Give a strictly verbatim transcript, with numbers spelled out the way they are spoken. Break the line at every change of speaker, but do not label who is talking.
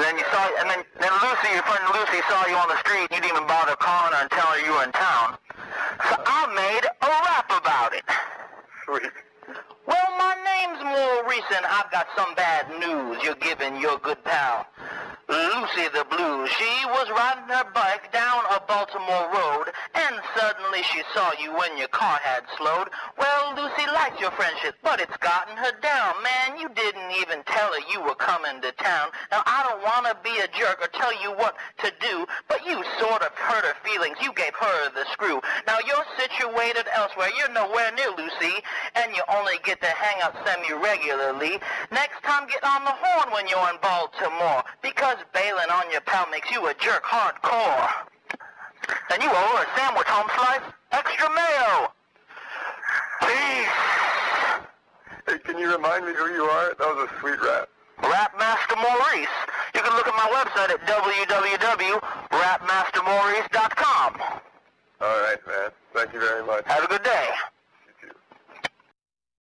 then you saw, and then, then Lucy, your friend Lucy saw you on the street. You didn't even bother calling her and telling her you were in town. So I made a rap about it.
Sweet.
Well, my name's Maurice, and I've got some bad news you're giving your good pal, Lucy the Blues. She was riding her bike down a Baltimore road, and suddenly she saw you when your car had slowed. Well, Lucy likes your friendship, but it's gotten her down. Man, you didn't even tell her you were coming to town. Now, I don't want to be a jerk or tell you what to do, but you sort of hurt her feelings. You gave her the screw. Now, you're situated elsewhere. You're nowhere near Lucy, and you only get to hang out semi-regularly. Next time, get on the horn when you're in Baltimore, because bailing on your pal makes you a jerk hardcore. And you owe her a sandwich, home slice, extra mayo. Peace.
Hey, can you remind me who you are? That was a sweet rap.
Rap Master Maurice. You can look at my website at w w w dot rap master maurice dot com.
All right, man. Thank you very much.
Have a good day.